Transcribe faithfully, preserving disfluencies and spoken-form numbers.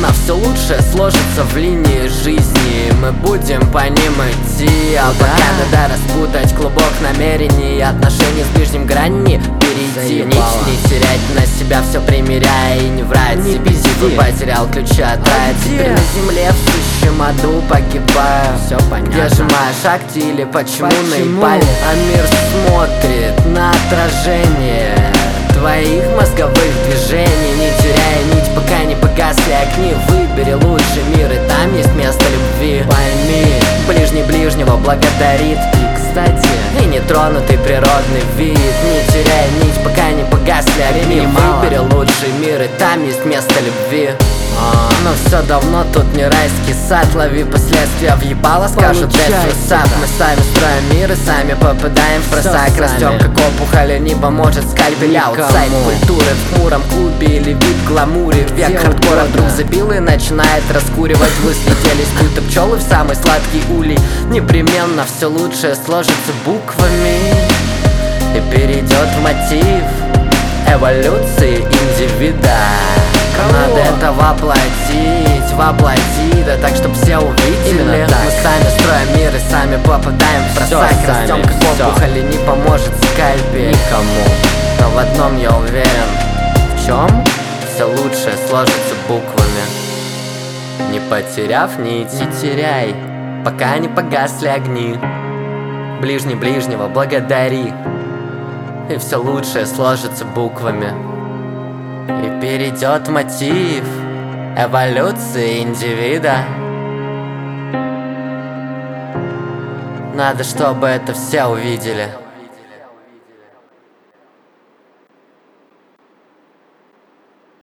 непременно все лучшее сложится в линии жизни. Мы будем по ним идти, а пока надо распутать клубок намерений. Отношений с ближним грани перейти. Нить не терять, на себя все примеряя и не врать не себе. Силы потерял ключи от рая, теперь на земле в сущем аду погибаю. Все понятно. Я сжимаю шахте или почему, почему? наебали? А мир смотрит на отражение твоих мозговых движений. Не теряя нить, пока не погасли огни. Выбери лучший мир, и там есть место любви. Пойми, ближний ближнего благодарит. И, кстати, и нетронутый природный вид. Не теряя нить, пока не погасли огни. Выбери лучший мир, и там есть место любви. А, но все давно тут не райский сад. Лови последствия въебало, скажут Death Sap. Мы сами строим мир и сами попадаем в просак. Растем как опухоль, не поможет скальпель. Аутсайд культуры в хмуром клубе или вип гламуре. Век хардкора вдруг забил и начинает раскуривать. Вы слетелись, будто пчелы в самый сладкий улей. Непременно все лучшее сложится буквами и перейдет в мотив эволюции индивида. Надо это воплотить, воплотить, да так, чтоб все увидели. Мы сами строим мир и сами попадаем в просак. Растем как опухоль, и не поможет скальпель никому. Но в одном я уверен. В чем? Все лучшее сложится буквами. Не потеряв нить, не теряй, пока не погасли огни. Ближний ближнего благодари, и все лучшее сложится буквами и перейдет мотив эволюции индивида. Надо, чтобы это все увидели.